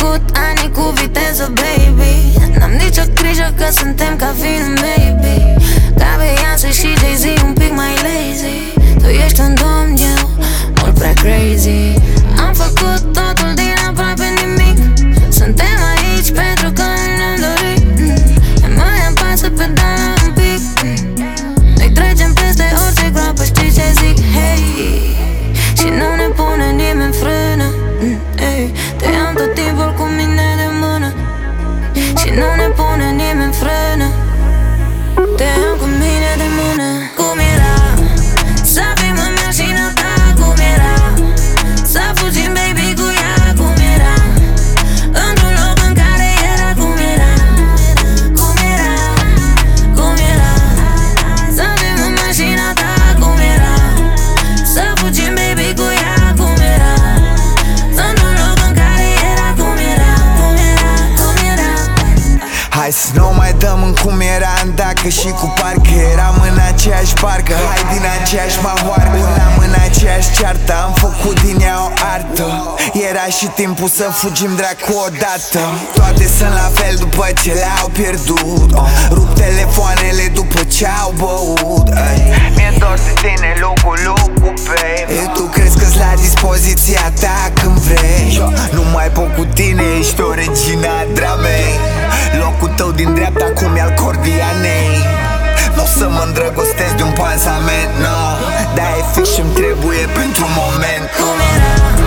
trecut ani cu viteză, baby. N-am nicio grijă că suntem ca film, baby. Ca Beyoncé și Jay-Z, un pic mai lazy. Tu ești un domn, eu mult prea crazy. Am făcut totul din aproape nimic. Suntem aici pentru că ne-am dorit. Mai apasă pedala un pic. Noi trecem peste orice groapă, știi ce zic? Hey, și nu ne pune nimeni frână. Hey, te am tot timpul cu mine de mână. Și nu ne pune nimeni frână. Te am cu mine de mână. Cum era să fim în mașina ta? Cum era să fugim, baby, cu ea? Cum era într-un loc în care era? Cum era, cum era, cum era să fim în mașina ta? Cum era să fugim, baby, cu ea? Cum era într-un loc în care era? Cum era, cum era, cum era. Hai să nu mai dăm în cum era în dacă și cu parcă eram în aceeași barcă. Hai din aceeași mahoară, urlam în aceeași ceartă. Am făcut din ea o artă. Era și timpul să fugim dracu odată. Toate sunt la fel după ce le-au pierdut. Rup telefoanele după ce au băut. Mi-e dor de tine, locu, baby. Tu crezi că-s la dispoziția ta când vrei. Nu mai pot cu tine, ești o regina dramei. Locul tău din dreapta cum e al Cordianei. Nu o să mă îndrăgostesc de un pansament, no. Dar e fix ce-mi trebuie pentru moment. Cum era